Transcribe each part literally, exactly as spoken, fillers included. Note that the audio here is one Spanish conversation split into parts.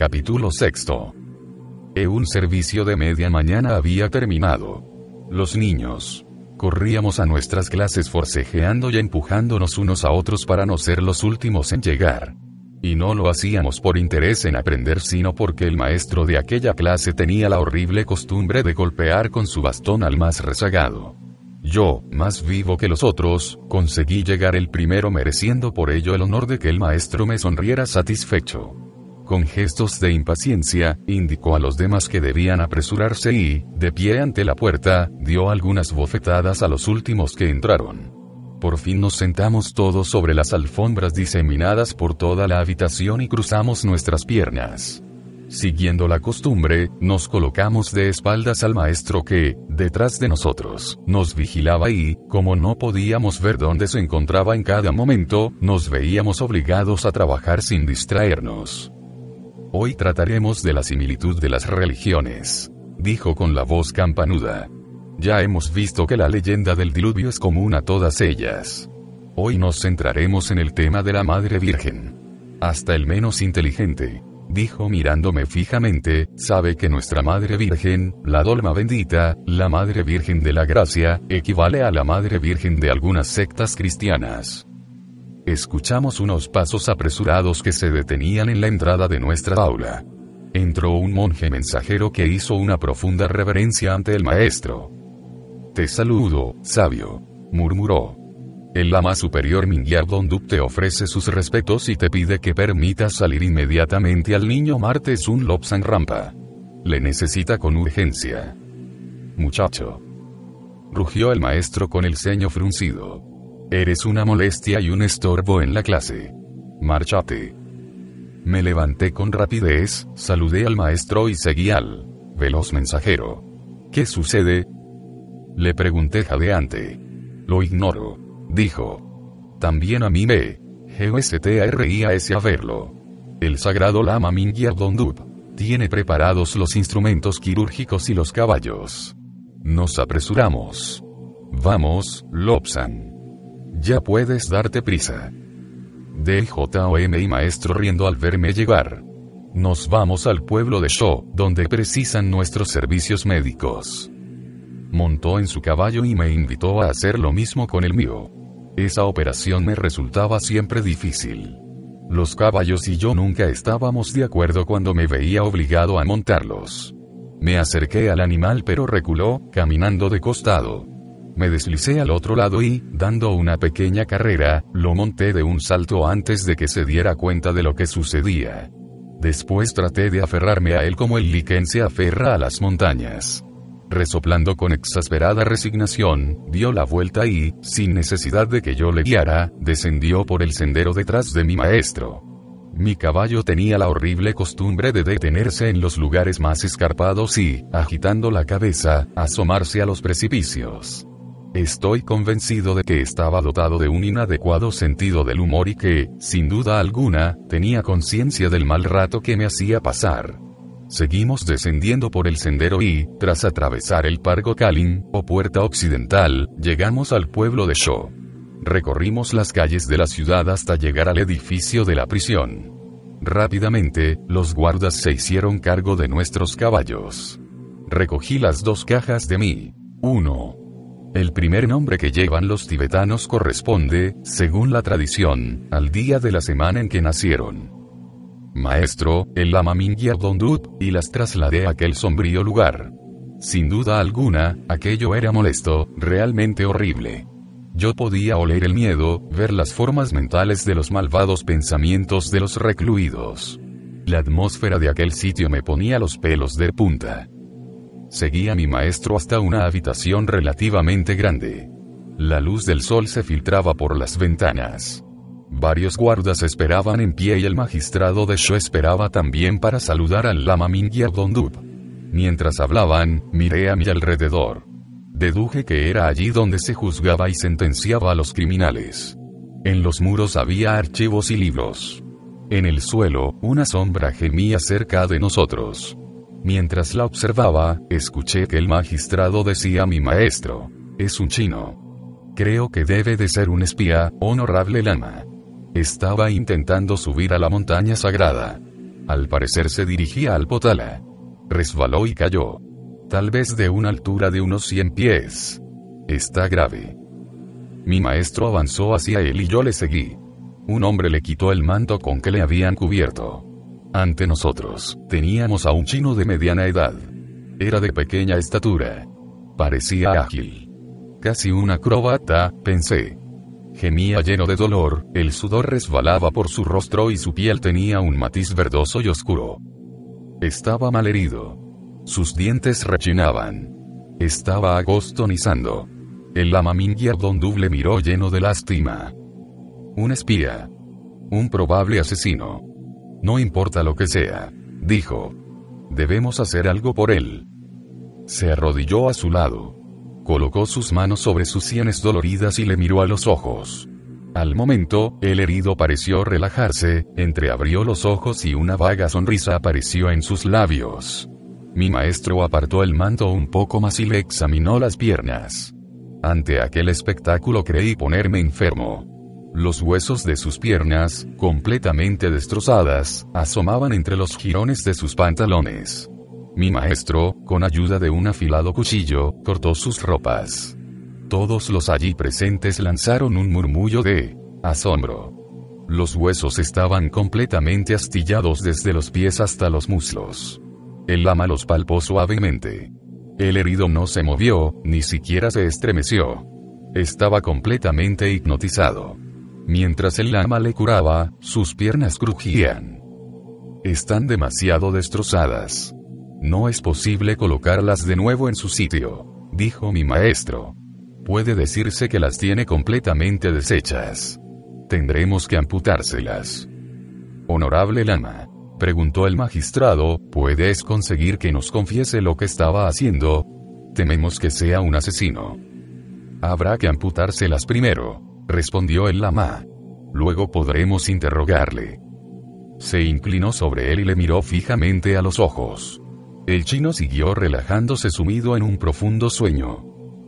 Capítulo sexto. E un servicio de media mañana había terminado. Los niños corríamos a nuestras clases forcejeando y empujándonos unos a otros para no ser los últimos en llegar. Y no lo hacíamos por interés en aprender, sino porque el maestro de aquella clase tenía la horrible costumbre de golpear con su bastón al más rezagado. Yo, más vivo que los otros, conseguí llegar el primero, mereciendo por ello el honor de que el maestro me sonriera satisfecho. Con gestos de impaciencia, indicó a los demás que debían apresurarse y, de pie ante la puerta, dio algunas bofetadas a los últimos que entraron. Por fin nos sentamos todos sobre las alfombras diseminadas por toda la habitación y cruzamos nuestras piernas. Siguiendo la costumbre, nos colocamos de espaldas al maestro que, detrás de nosotros, nos vigilaba y, como no podíamos ver dónde se encontraba en cada momento, nos veíamos obligados a trabajar sin distraernos. Hoy trataremos de la similitud de las religiones, dijo con la voz campanuda. Ya hemos visto que la leyenda del diluvio es común a todas ellas. Hoy nos centraremos en el tema de la Madre Virgen. Hasta el menos inteligente, dijo mirándome fijamente, sabe que nuestra Madre Virgen, la Dolma Bendita, la Madre Virgen de la Gracia, equivale a la Madre Virgen de algunas sectas cristianas. Escuchamos unos pasos apresurados que se detenían en la entrada de nuestra aula. Entró un monje mensajero que hizo una profunda reverencia ante el maestro. Te saludo, sabio, murmuró. El lama superior Mingyar Dondup te ofrece sus respetos y te pide que permitas salir inmediatamente al niño Marte Sun Lobsang Rampa. Le necesita con urgencia. Muchacho, rugió el maestro con el ceño fruncido. Eres una molestia y un estorbo en la clase. Márchate. Me levanté con rapidez, saludé al maestro y seguí al veloz mensajero. ¿Qué sucede?, le pregunté jadeante. Lo ignoro, dijo. También a mí me gustaría saberlo. El sagrado lama Mingyar Dondup tiene preparados los instrumentos quirúrgicos y los caballos. Nos apresuramos. Vamos, Lobsang. Ya puedes darte prisa. D J O M y maestro riendo al verme llegar. Nos vamos al pueblo de Sho, donde precisan nuestros servicios médicos. Montó en su caballo y me invitó a hacer lo mismo con el mío. Esa operación me resultaba siempre difícil. Los caballos y yo nunca estábamos de acuerdo cuando me veía obligado a montarlos. Me acerqué al animal pero reculó, caminando de costado. Me deslicé al otro lado y, dando una pequeña carrera, lo monté de un salto antes de que se diera cuenta de lo que sucedía. Después traté de aferrarme a él como el liquen se aferra a las montañas. Resoplando con exasperada resignación, dio la vuelta y, sin necesidad de que yo le guiara, descendió por el sendero detrás de mi maestro. Mi caballo tenía la horrible costumbre de detenerse en los lugares más escarpados y, agitando la cabeza, asomarse a los precipicios. Estoy convencido de que estaba dotado de un inadecuado sentido del humor y que, sin duda alguna, tenía conciencia del mal rato que me hacía pasar. Seguimos descendiendo por el sendero y, tras atravesar el Pargo Kalin, o puerta occidental, llegamos al pueblo de Sho. Recorrimos las calles de la ciudad hasta llegar al edificio de la prisión. Rápidamente, los guardas se hicieron cargo de nuestros caballos. Recogí las dos cajas de mi uno. El primer nombre que llevan los tibetanos corresponde, según la tradición, al día de la semana en que nacieron. Maestro, el lama Mingyar Dondup, y las trasladé a aquel sombrío lugar. Sin duda alguna, aquello era molesto, realmente horrible. Yo podía oler el miedo, ver las formas mentales de los malvados pensamientos de los recluidos. La atmósfera de aquel sitio me ponía los pelos de punta. Seguí a mi maestro hasta una habitación relativamente grande. La luz del sol se filtraba por las ventanas. Varios guardas esperaban en pie y el magistrado de Sho esperaba también para saludar al lama Mingyar Dondup. Mientras hablaban, miré a mi alrededor. Deduje que era allí donde se juzgaba y sentenciaba a los criminales. En los muros había archivos y libros. En el suelo, una sombra gemía cerca de nosotros. Mientras la observaba, escuché que el magistrado decía a mi maestro: es un chino. Creo que debe de ser un espía, honorable lama. Estaba intentando subir a la montaña sagrada. Al parecer se dirigía al Potala. Resbaló y cayó. Tal vez de una altura de unos cien pies. Está grave. Mi maestro avanzó hacia él y yo le seguí. Un hombre le quitó el manto con que le habían cubierto. Ante nosotros, teníamos a un chino de mediana edad. Era de pequeña estatura. Parecía ágil. Casi un acróbata, pensé. Gemía lleno de dolor, el sudor resbalaba por su rostro y su piel tenía un matiz verdoso y oscuro. Estaba malherido. Sus dientes rechinaban. Estaba agonizando. El lama Mingyur Dondu le miró lleno de lástima. Un espía. Un probable asesino. No importa lo que sea, dijo. Debemos hacer algo por él. Se arrodilló a su lado. Colocó sus manos sobre sus sienes doloridas y le miró a los ojos. Al momento, el herido pareció relajarse, entreabrió los ojos y una vaga sonrisa apareció en sus labios. Mi maestro apartó el manto un poco más y le examinó las piernas. Ante aquel espectáculo creí ponerme enfermo. Los huesos de sus piernas, completamente destrozadas, asomaban entre los jirones de sus pantalones. Mi maestro, con ayuda de un afilado cuchillo, cortó sus ropas. Todos los allí presentes lanzaron un murmullo de asombro. Los huesos estaban completamente astillados desde los pies hasta los muslos. El lama los palpó suavemente. El herido no se movió, ni siquiera se estremeció. Estaba completamente hipnotizado. Mientras el lama le curaba, sus piernas crujían. Están demasiado destrozadas. No es posible colocarlas de nuevo en su sitio, dijo mi maestro. Puede decirse que las tiene completamente deshechas. Tendremos que amputárselas. Honorable lama, preguntó el magistrado, ¿puedes conseguir que nos confiese lo que estaba haciendo? Tememos que sea un asesino. Habrá que amputárselas primero, respondió el lama. Luego podremos interrogarle. Se inclinó sobre él y le miró fijamente a los ojos. El chino siguió relajándose sumido en un profundo sueño.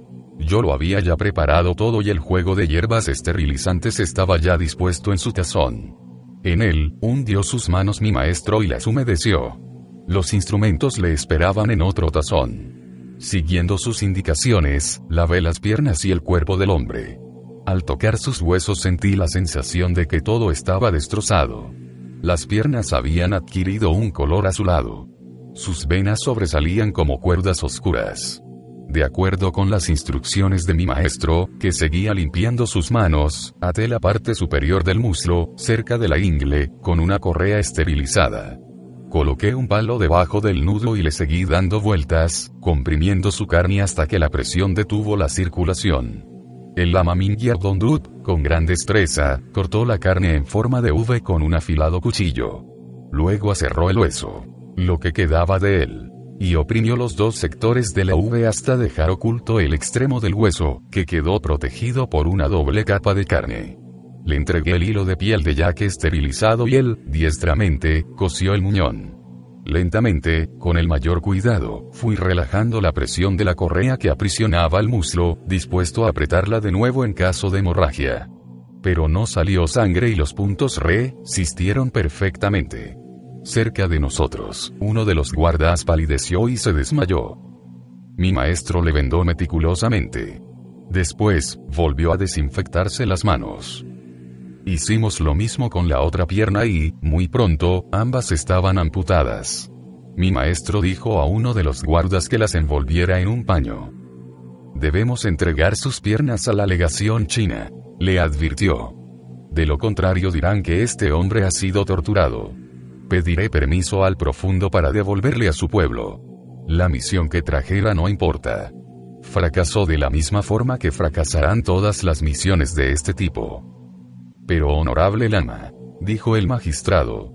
Yo lo había ya preparado todo y el juego de hierbas esterilizantes estaba ya dispuesto en su tazón. En él, hundió sus manos mi maestro y las humedeció. Los instrumentos le esperaban en otro tazón. Siguiendo sus indicaciones, lavé las piernas y el cuerpo del hombre. Al tocar sus huesos sentí la sensación de que todo estaba destrozado. Las piernas habían adquirido un color azulado. Sus venas sobresalían como cuerdas oscuras. De acuerdo con las instrucciones de mi maestro, que seguía limpiando sus manos, até la parte superior del muslo, cerca de la ingle, con una correa esterilizada. Coloqué un palo debajo del nudo y le seguí dando vueltas, comprimiendo su carne hasta que la presión detuvo la circulación. El lama Mingyur Dondu, con gran destreza, cortó la carne en forma de V con un afilado cuchillo. Luego aserró el hueso, lo que quedaba de él, y oprimió los dos sectores de la V hasta dejar oculto el extremo del hueso, que quedó protegido por una doble capa de carne. Le entregué el hilo de piel de yaque esterilizado y él, diestramente, cosió el muñón. Lentamente, con el mayor cuidado, fui relajando la presión de la correa que aprisionaba el muslo, dispuesto a apretarla de nuevo en caso de hemorragia. Pero no salió sangre y los puntos resistieron perfectamente. Cerca de nosotros, uno de los guardas palideció y se desmayó. Mi maestro le vendó meticulosamente. Después, volvió a desinfectarse las manos. Hicimos lo mismo con la otra pierna y, muy pronto, ambas estaban amputadas. Mi maestro dijo a uno de los guardas que las envolviera en un paño. Debemos entregar sus piernas a la legación china, le advirtió. De lo contrario dirán que este hombre ha sido torturado. Pediré permiso al profundo para devolverle a su pueblo. La misión que trajera no importa. Fracasó de la misma forma que fracasarán todas las misiones de este tipo. Pero honorable lama, dijo el magistrado,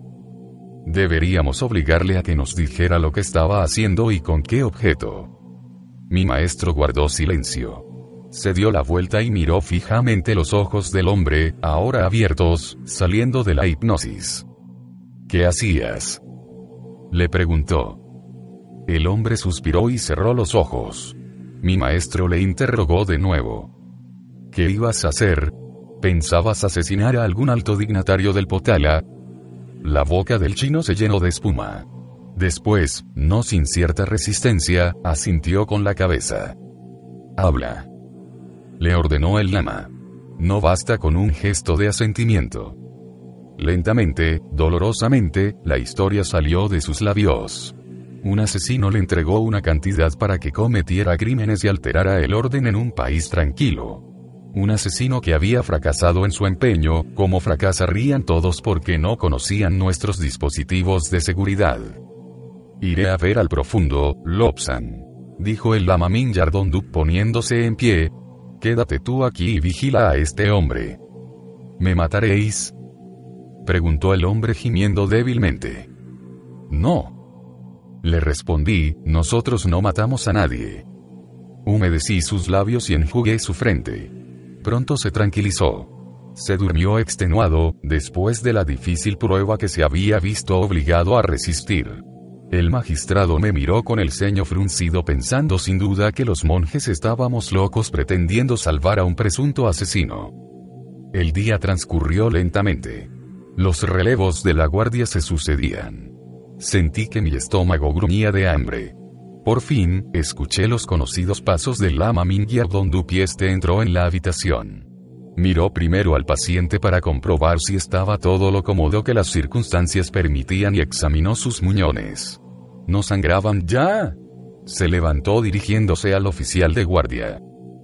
deberíamos obligarle a que nos dijera lo que estaba haciendo y con qué objeto. Mi maestro guardó silencio. Se dio la vuelta y miró fijamente los ojos del hombre, ahora abiertos, saliendo de la hipnosis. ¿Qué hacías?, le preguntó. El hombre suspiró y cerró los ojos. Mi maestro le interrogó de nuevo. ¿Qué ibas a hacer? ¿Pensabas asesinar a algún alto dignatario del Potala? La boca del chino se llenó de espuma. Después, no sin cierta resistencia, asintió con la cabeza. «Habla», le ordenó el lama. No basta con un gesto de asentimiento. Lentamente, dolorosamente, la historia salió de sus labios. Un asesino le entregó una cantidad para que cometiera crímenes y alterara el orden en un país tranquilo. Un asesino que había fracasado en su empeño, como fracasarían todos porque no conocían nuestros dispositivos de seguridad. «Iré a ver al profundo, Lobsang», dijo el lama Minyardonduk poniéndose en pie. «Quédate tú aquí y vigila a este hombre». «¿Me mataréis?», preguntó el hombre gimiendo débilmente. «No», le respondí, «nosotros no matamos a nadie». Humedecí sus labios y enjugué su frente. Pronto se tranquilizó. Se durmió extenuado, después de la difícil prueba que se había visto obligado a resistir. El magistrado me miró con el ceño fruncido pensando sin duda que los monjes estábamos locos pretendiendo salvar a un presunto asesino. El día transcurrió lentamente. Los relevos de la guardia se sucedían. Sentí que mi estómago gruñía de hambre. Por fin, escuché los conocidos pasos del lama Minyardonduk y este entró en la habitación. Miró primero al paciente para comprobar si estaba todo lo cómodo que las circunstancias permitían y examinó sus muñones. ¿No sangraban ya? Se levantó dirigiéndose al oficial de guardia.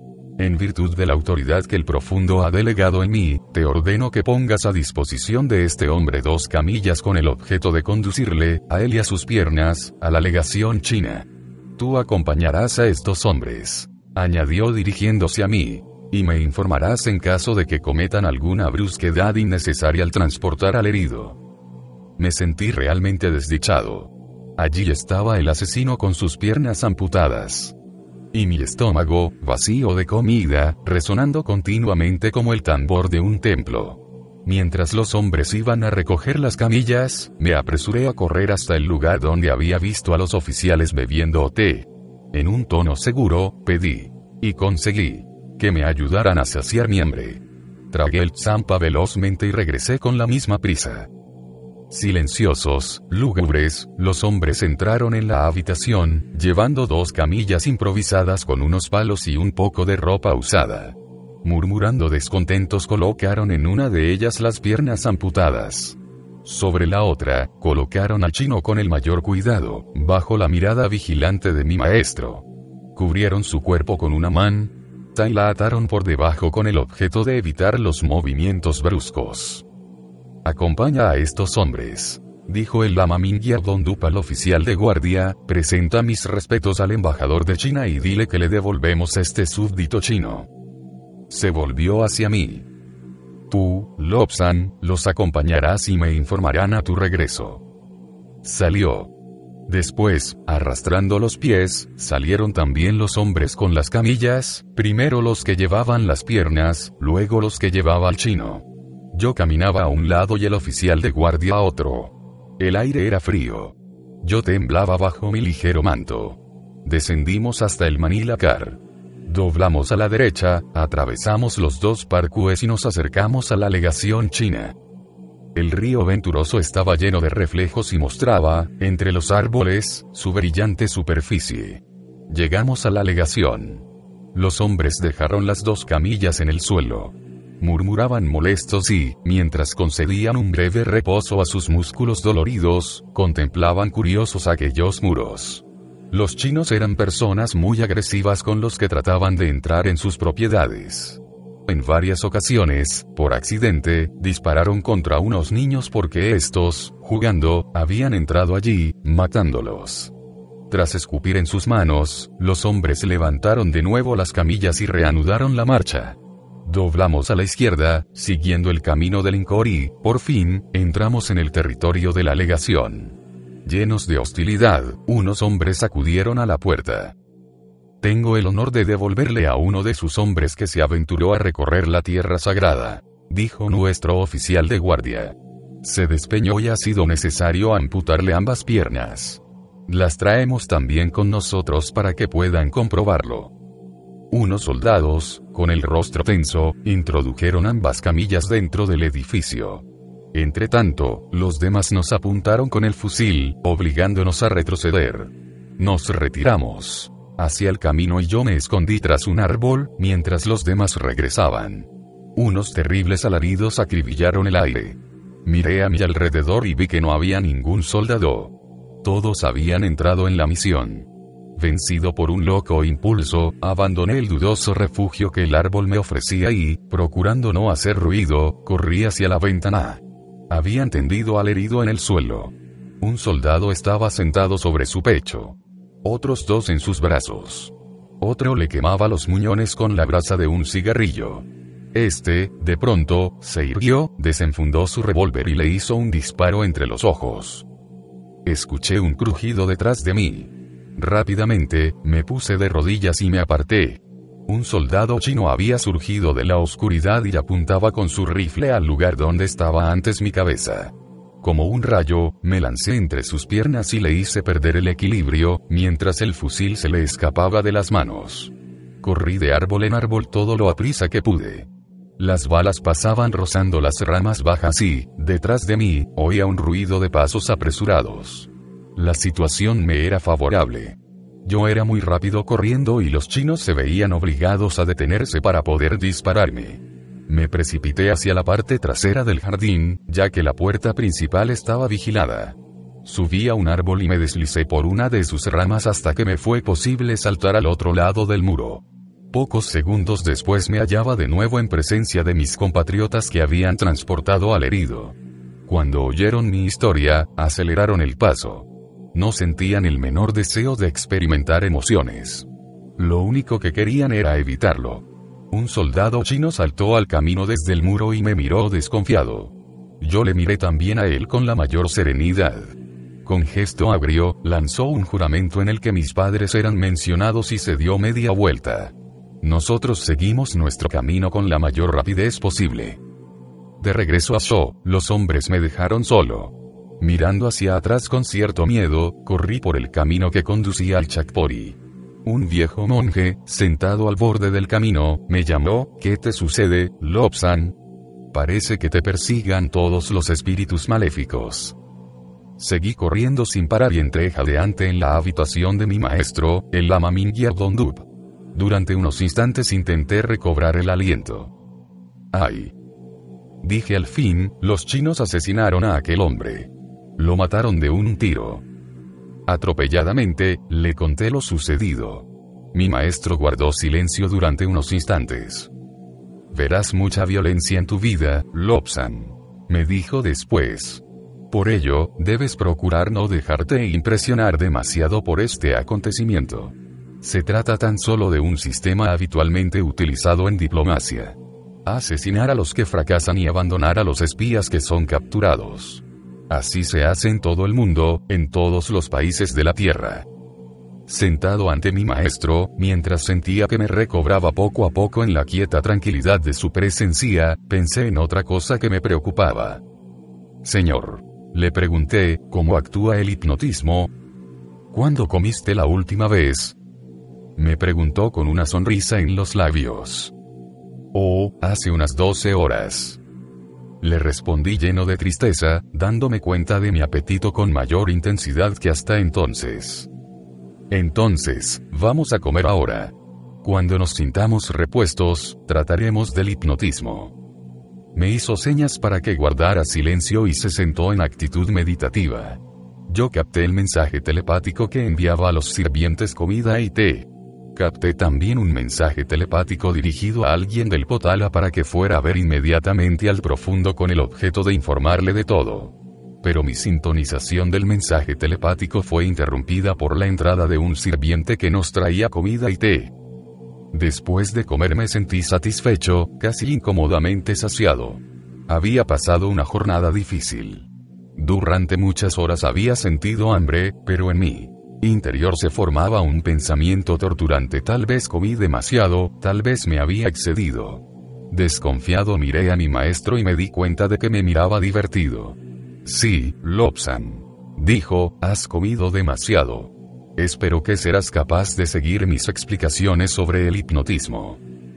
En virtud de la autoridad que el profundo ha delegado en mí, te ordeno que pongas a disposición de este hombre dos camillas con el objeto de conducirle, a él y a sus piernas, a la legación china. Tú acompañarás a estos hombres, añadió dirigiéndose a mí, y me informarás en caso de que cometan alguna brusquedad innecesaria al transportar al herido. Me sentí realmente desdichado. Allí estaba el asesino con sus piernas amputadas. Y mi estómago, vacío de comida, resonando continuamente como el tambor de un templo. Mientras los hombres iban a recoger las camillas, me apresuré a correr hasta el lugar donde había visto a los oficiales bebiendo té. En un tono seguro, pedí, y conseguí, que me ayudaran a saciar mi hambre. Tragué el tsampa velozmente y regresé con la misma prisa. Silenciosos, lúgubres, los hombres entraron en la habitación, llevando dos camillas improvisadas con unos palos y un poco de ropa usada. Murmurando descontentos colocaron en una de ellas las piernas amputadas. Sobre la otra, colocaron al chino con el mayor cuidado, bajo la mirada vigilante de mi maestro. Cubrieron su cuerpo con una manta y la ataron por debajo con el objeto de evitar los movimientos bruscos. «Acompaña a estos hombres», dijo el lama Minyardonduk al oficial de guardia, «presenta mis respetos al embajador de China y dile que le devolvemos a este súbdito chino». Se volvió hacia mí. «Tú, Lobsang, los acompañarás y me informarán a tu regreso». Salió. Después, arrastrando los pies, salieron también los hombres con las camillas, primero los que llevaban las piernas, luego los que llevaba al chino. Yo caminaba a un lado y el oficial de guardia a otro. El aire era frío. Yo temblaba bajo mi ligero manto. Descendimos hasta el Manila Car. Doblamos a la derecha, atravesamos los dos parques y nos acercamos a la legación china. El río Venturoso estaba lleno de reflejos y mostraba, entre los árboles, su brillante superficie. Llegamos a la legación. Los hombres dejaron las dos camillas en el suelo. Murmuraban molestos y, mientras concedían un breve reposo a sus músculos doloridos, contemplaban curiosos aquellos muros. Los chinos eran personas muy agresivas con los que trataban de entrar en sus propiedades. En varias ocasiones, por accidente, dispararon contra unos niños porque estos, jugando, habían entrado allí, matándolos. Tras escupir en sus manos, los hombres levantaron de nuevo las camillas y reanudaron la marcha. Doblamos a la izquierda, siguiendo el camino del Incor y, por fin, entramos en el territorio de la legación. Llenos de hostilidad, unos hombres acudieron a la puerta. «Tengo el honor de devolverle a uno de sus hombres que se aventuró a recorrer la tierra sagrada», dijo nuestro oficial de guardia. «Se despeñó y ha sido necesario amputarle ambas piernas. Las traemos también con nosotros para que puedan comprobarlo». Unos soldados, con el rostro tenso, introdujeron ambas camillas dentro del edificio. Entretanto, los demás nos apuntaron con el fusil, obligándonos a retroceder. Nos retiramos hacia el camino y yo me escondí tras un árbol, mientras los demás regresaban. Unos terribles alaridos acribillaron el aire. Miré a mi alrededor y vi que no había ningún soldado. Todos habían entrado en la misión. Vencido por un loco impulso, abandoné el dudoso refugio que el árbol me ofrecía y, procurando no hacer ruido, corrí hacia la ventana. Habían tendido al herido en el suelo. Un soldado estaba sentado sobre su pecho. Otros dos en sus brazos. Otro le quemaba los muñones con la brasa de un cigarrillo. Este, de pronto, se irguió, desenfundó su revólver y le hizo un disparo entre los ojos. Escuché un crujido detrás de mí. Rápidamente, me puse de rodillas y me aparté. Un soldado chino había surgido de la oscuridad y apuntaba con su rifle al lugar donde estaba antes mi cabeza. Como un rayo, me lancé entre sus piernas y le hice perder el equilibrio, mientras el fusil se le escapaba de las manos. Corrí de árbol en árbol todo lo aprisa que pude. Las balas pasaban rozando las ramas bajas y, detrás de mí, oía un ruido de pasos apresurados. La situación me era favorable. Yo era muy rápido corriendo y los chinos se veían obligados a detenerse para poder dispararme. Me precipité hacia la parte trasera del jardín, ya que la puerta principal estaba vigilada. Subí a un árbol y me deslicé por una de sus ramas hasta que me fue posible saltar al otro lado del muro. Pocos segundos después me hallaba de nuevo en presencia de mis compatriotas que habían transportado al herido. Cuando oyeron mi historia, aceleraron el paso. No sentían el menor deseo de experimentar emociones. Lo único que querían era evitarlo. Un soldado chino saltó al camino desde el muro y me miró desconfiado. Yo le miré también a él con la mayor serenidad. Con gesto agrio, lanzó un juramento en el que mis padres eran mencionados y se dio media vuelta. Nosotros seguimos nuestro camino con la mayor rapidez posible. De regreso a Sho, los hombres me dejaron solo. Mirando hacia atrás con cierto miedo, corrí por el camino que conducía al Chakpori. Un viejo monje, sentado al borde del camino, me llamó. ¿Qué te sucede, Lobsang? Parece que te persigan todos los espíritus maléficos. Seguí corriendo sin parar y entré jadeante en la habitación de mi maestro, el lama Mingyar Dongdup. Durante unos instantes intenté recobrar el aliento. ¡Ay! Dije al fin, los chinos asesinaron a aquel hombre. Lo mataron de un tiro. Atropelladamente, le conté lo sucedido. Mi maestro guardó silencio durante unos instantes. Verás mucha violencia en tu vida, Lobsang, me dijo después. Por ello, debes procurar no dejarte impresionar demasiado por este acontecimiento. Se trata tan solo de un sistema habitualmente utilizado en diplomacia. Asesinar a los que fracasan y abandonar a los espías que son capturados. Así se hace en todo el mundo, en todos los países de la Tierra. Sentado ante mi maestro, mientras sentía que me recobraba poco a poco en la quieta tranquilidad de su presencia, pensé en otra cosa que me preocupaba. Señor, le pregunté, ¿cómo actúa el hipnotismo? ¿Cuándo comiste la última vez? Me preguntó con una sonrisa en los labios. Oh, hace unas doce horas. Le respondí lleno de tristeza, dándome cuenta de mi apetito con mayor intensidad que hasta entonces. Entonces, vamos a comer ahora. Cuando nos sintamos repuestos, trataremos del hipnotismo. Me hizo señas para que guardara silencio y se sentó en actitud meditativa. Yo capté el mensaje telepático que enviaba a los sirvientes comida y té. Capté también un mensaje telepático dirigido a alguien del Potala para que fuera a ver inmediatamente al profundo con el objeto de informarle de todo. Pero mi sintonización del mensaje telepático fue interrumpida por la entrada de un sirviente que nos traía comida y té. Después de comer me sentí satisfecho, casi incómodamente saciado. Había pasado una jornada difícil. Durante muchas horas había sentido hambre, pero en mí interior se formaba un pensamiento torturante. Tal vez comí demasiado, tal vez me había excedido. Desconfiado miré a mi maestro y me di cuenta de que me miraba divertido. Sí, Lobsang, dijo, has comido demasiado. Espero que serás capaz de seguir mis explicaciones sobre el hipnotismo.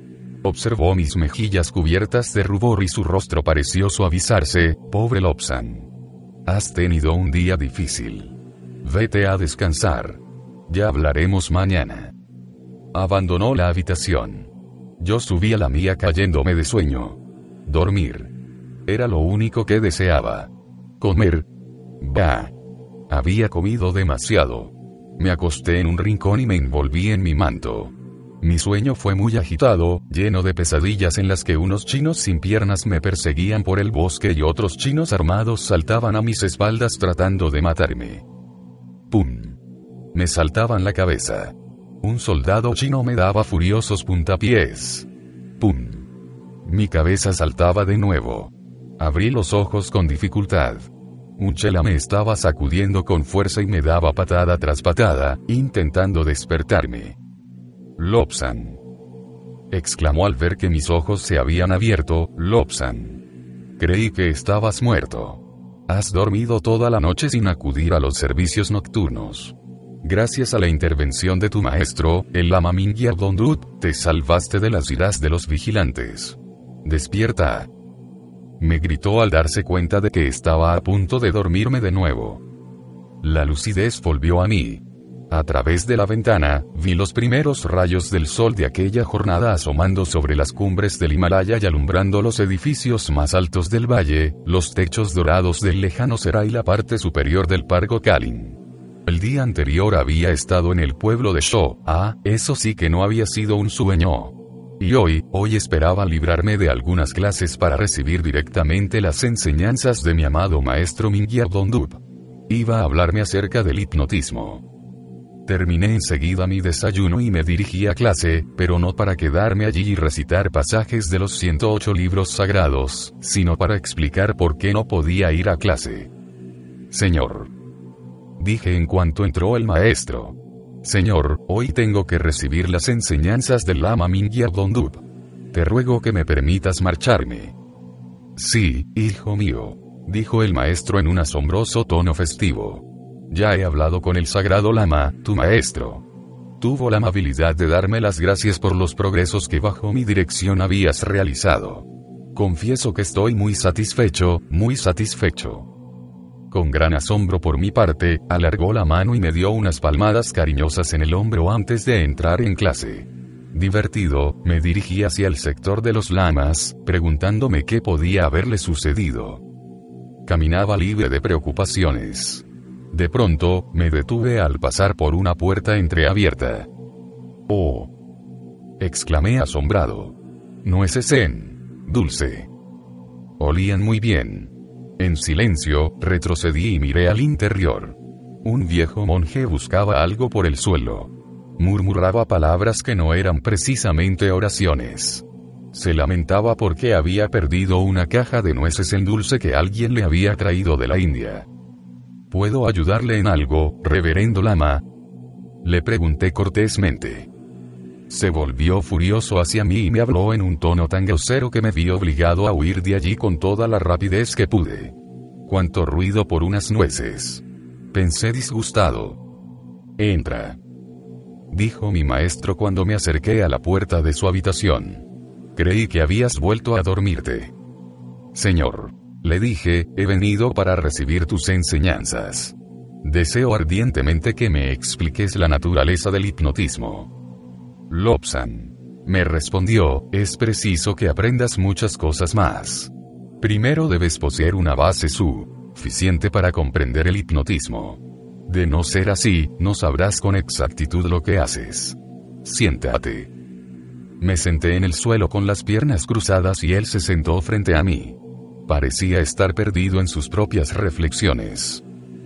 Observó mis mejillas cubiertas de rubor y su rostro pareció suavizarse. Pobre Lobsang. Has tenido un día difícil. Vete a descansar. Ya hablaremos mañana. Abandonó la habitación. Yo subí a la mía cayéndome de sueño. Dormir. Era lo único que deseaba. Comer. Bah. Había comido demasiado. Me acosté en un rincón y me envolví en mi manto. Mi sueño fue muy agitado, lleno de pesadillas en las que unos chinos sin piernas me perseguían por el bosque y otros chinos armados saltaban a mis espaldas tratando de matarme. ¡Pum! Me saltaban la cabeza. Un soldado chino me daba furiosos puntapiés. ¡Pum! Mi cabeza saltaba de nuevo. Abrí los ojos con dificultad. Un chela me estaba sacudiendo con fuerza y me daba patada tras patada, intentando despertarme. Lobsang. Exclamó al ver que mis ojos se habían abierto. Lobsang. Creí que estabas muerto. Has dormido toda la noche sin acudir a los servicios nocturnos. Gracias a la intervención de tu maestro, el lama Mingyur Dongdut, te salvaste de las iras de los vigilantes. Despierta. Me gritó al darse cuenta de que estaba a punto de dormirme de nuevo. La lucidez volvió a mí. A través de la ventana, vi los primeros rayos del sol de aquella jornada asomando sobre las cumbres del Himalaya y alumbrando los edificios más altos del valle, los techos dorados del lejano Sera y la parte superior del Pargo Kalin. El día anterior había estado en el pueblo de Sho, ah, eso sí que no había sido un sueño. Y hoy, hoy esperaba librarme de algunas clases para recibir directamente las enseñanzas de mi amado maestro Mingyur Dongdut. Iba a hablarme acerca del hipnotismo. Terminé enseguida mi desayuno y me dirigí a clase, pero no para quedarme allí y recitar pasajes de los ciento ocho libros sagrados, sino para explicar por qué no podía ir a clase. Señor. Dije en cuanto entró el maestro. Señor, hoy tengo que recibir las enseñanzas del lama Mingyur Dongdut. Te ruego que me permitas marcharme. Sí, hijo mío, dijo el maestro en un asombroso tono festivo. Ya he hablado con el sagrado lama, tu maestro. Tuvo la amabilidad de darme las gracias por los progresos que bajo mi dirección habías realizado. Confieso que estoy muy satisfecho, muy satisfecho. Con gran asombro por mi parte, alargó la mano y me dio unas palmadas cariñosas en el hombro antes de entrar en clase. Divertido, me dirigí hacia el sector de los lamas, preguntándome qué podía haberle sucedido. Caminaba libre de preocupaciones. De pronto, me detuve al pasar por una puerta entreabierta. ¡Oh! Exclamé asombrado. Nueces en dulce. Olían muy bien. En silencio, retrocedí y miré al interior. Un viejo monje buscaba algo por el suelo. Murmuraba palabras que no eran precisamente oraciones. Se lamentaba porque había perdido una caja de nueces en dulce que alguien le había traído de la India. ¿Puedo ayudarle en algo, reverendo lama? Le pregunté cortésmente. Se volvió furioso hacia mí y me habló en un tono tan grosero que me vi obligado a huir de allí con toda la rapidez que pude. ¡Cuánto ruido por unas nueces! Pensé disgustado. Entra, dijo mi maestro cuando me acerqué a la puerta de su habitación. Creí que habías vuelto a dormirte. Señor, le dije, he venido para recibir tus enseñanzas. Deseo ardientemente que me expliques la naturaleza del hipnotismo. Lobsang, me respondió, es preciso que aprendas muchas cosas más. Primero debes poseer una base suficiente para comprender el hipnotismo. De no ser así, no sabrás con exactitud lo que haces. Siéntate. Me senté en el suelo con las piernas cruzadas y él se sentó frente a mí. Parecía estar perdido en sus propias reflexiones.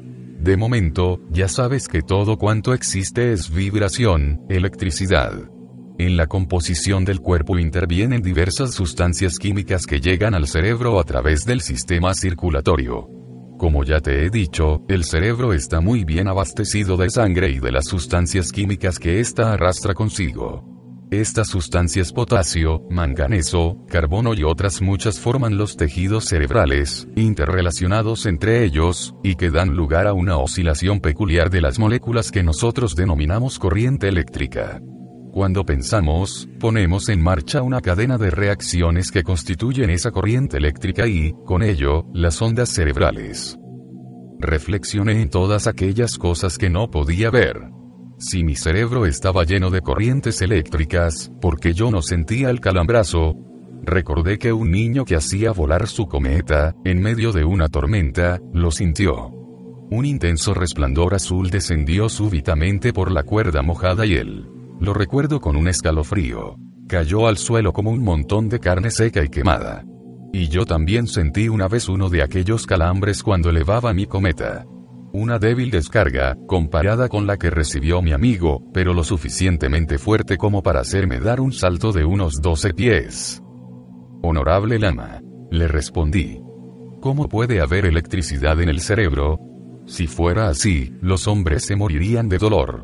De momento, ya sabes que todo cuanto existe es vibración, electricidad. En la composición del cuerpo intervienen diversas sustancias químicas que llegan al cerebro a través del sistema circulatorio. Como ya te he dicho, el cerebro está muy bien abastecido de sangre y de las sustancias químicas que ésta arrastra consigo. Estas sustancias potasio, manganeso, carbono y otras muchas forman los tejidos cerebrales, interrelacionados entre ellos, y que dan lugar a una oscilación peculiar de las moléculas que nosotros denominamos corriente eléctrica. Cuando pensamos, ponemos en marcha una cadena de reacciones que constituyen esa corriente eléctrica y, con ello, las ondas cerebrales. Reflexioné en todas aquellas cosas que no podía ver. Si mi cerebro estaba lleno de corrientes eléctricas, ¿por qué yo no sentía el calambrazo? Recordé que un niño que hacía volar su cometa, en medio de una tormenta, lo sintió. Un intenso resplandor azul descendió súbitamente por la cuerda mojada y él, lo recuerdo con un escalofrío, cayó al suelo como un montón de carne seca y quemada. Y yo también sentí una vez uno de aquellos calambres cuando elevaba mi cometa. Una débil descarga, comparada con la que recibió mi amigo, pero lo suficientemente fuerte como para hacerme dar un salto de unos doce pies. Honorable Lama, le respondí. ¿Cómo puede haber electricidad en el cerebro? Si fuera así, los hombres se morirían de dolor.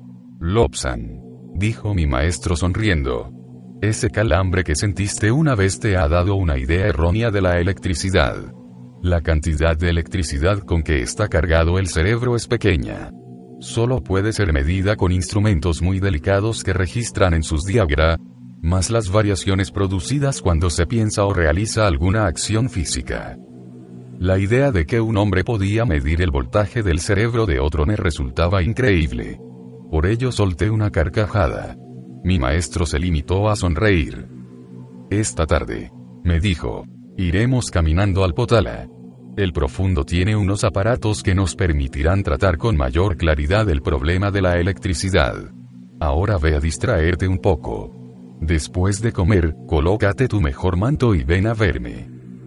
Lobsang, dijo mi maestro sonriendo. Ese calambre que sentiste una vez te ha dado una idea errónea de la electricidad. La cantidad de electricidad con que está cargado el cerebro es pequeña. Solo puede ser medida con instrumentos muy delicados que registran en sus diagramas más las variaciones producidas cuando se piensa o realiza alguna acción física. La idea de que un hombre podía medir el voltaje del cerebro de otro me resultaba increíble. Por ello solté una carcajada. Mi maestro se limitó a sonreír. Esta tarde, me dijo, iremos caminando al Potala. El profundo tiene unos aparatos que nos permitirán tratar con mayor claridad el problema de la electricidad. Ahora ve a distraerte un poco. Después de comer, colócate tu mejor manto y ven a verme.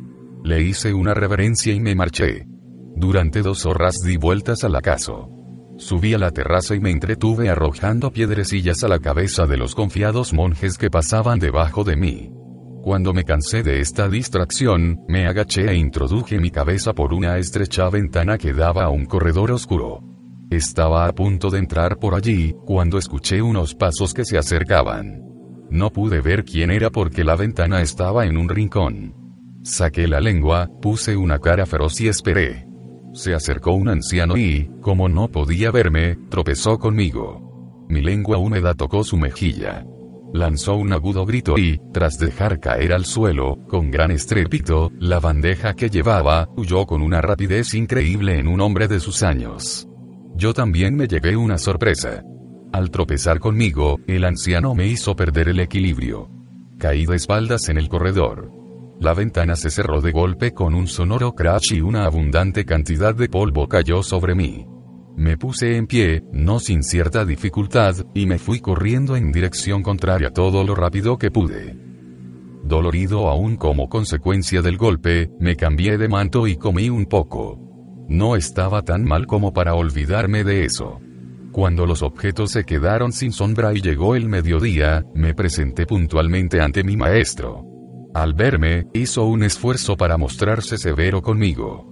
Le hice una reverencia y me marché. Durante dos horas di vueltas al acaso. Subí a la terraza y me entretuve arrojando piedrecillas a la cabeza de los confiados monjes que pasaban debajo de mí. Cuando me cansé de esta distracción, me agaché e introduje mi cabeza por una estrecha ventana que daba a un corredor oscuro. Estaba a punto de entrar por allí, cuando escuché unos pasos que se acercaban. No pude ver quién era porque la ventana estaba en un rincón. Saqué la lengua, puse una cara feroz y esperé. Se acercó un anciano y, como no podía verme, tropezó conmigo. Mi lengua húmeda tocó su mejilla. Lanzó un agudo grito y, tras dejar caer al suelo, con gran estrépito, la bandeja que llevaba, huyó con una rapidez increíble en un hombre de sus años. Yo también me llevé una sorpresa. Al tropezar conmigo, el anciano me hizo perder el equilibrio. Caí de espaldas en el corredor. La ventana se cerró de golpe con un sonoro crash y una abundante cantidad de polvo cayó sobre mí. Me puse en pie, no sin cierta dificultad, y me fui corriendo en dirección contraria todo lo rápido que pude. Dolorido aún como consecuencia del golpe, me cambié de manto y comí un poco. No estaba tan mal como para olvidarme de eso. Cuando los objetos se quedaron sin sombra y llegó el mediodía, me presenté puntualmente ante mi maestro. Al verme, hizo un esfuerzo para mostrarse severo conmigo.